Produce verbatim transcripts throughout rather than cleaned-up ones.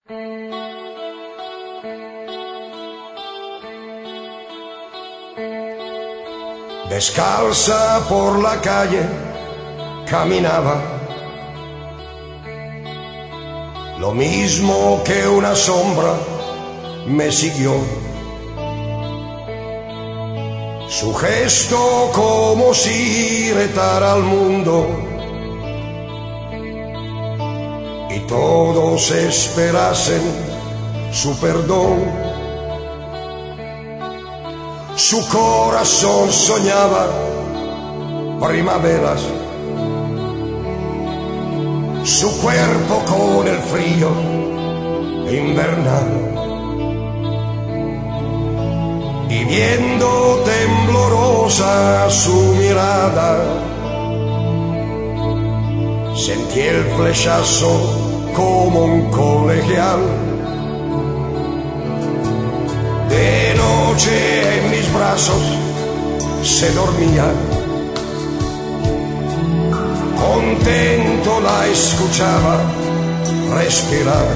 Descalza por la calle caminaba, lo mismo que una sombra me siguió. Su gesto como si retara al mundo y todos esperasen su perdón. Su corazón soñaba primaveras, su cuerpo con el frío invernal, y viendo temblorosa su mirada, sentí el flechazo como un colegial. De noche en mis brazos se dormía, contento la escuchaba respirar.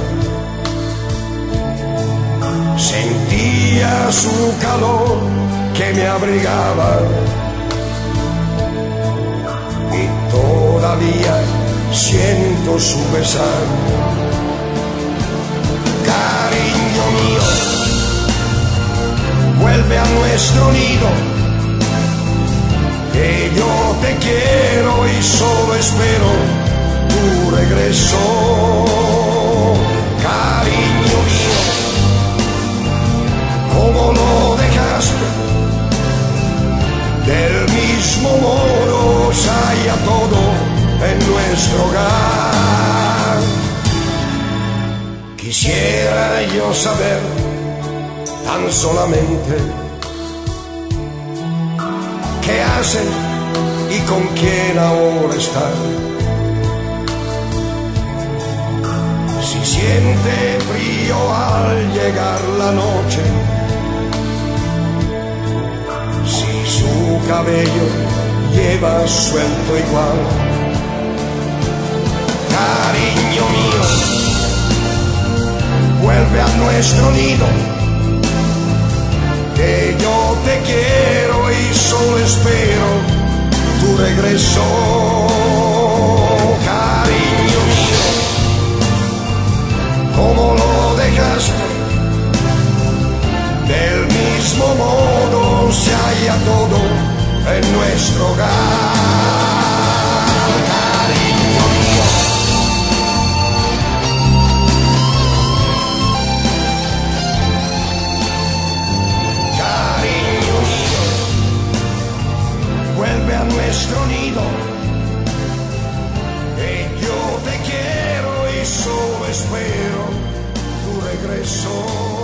Sentía su calor que me abrigaba y todavía siento su besar. Cariño mío, vuelve a nuestro nido, que yo te quiero y solo espero tu regreso. Cariño mío, ¿cómo lo dejaste? Del mismo modo se halla todo en nuestro hogar. Quisiera yo saber tan solamente qué hace y con quién ahora está. Si siente frío al llegar la noche, si su cabello lleva suelto igual. Cariño mío, vuelve a nuestro nido, que yo te quiero y solo espero tu regreso. Cariño mío, ¿cómo lo dejaste? Del mismo modo se halla todo en nuestro hogar. Cariño mío, vuelve a nuestro nido, que yo te quiero y solo espero tu regreso.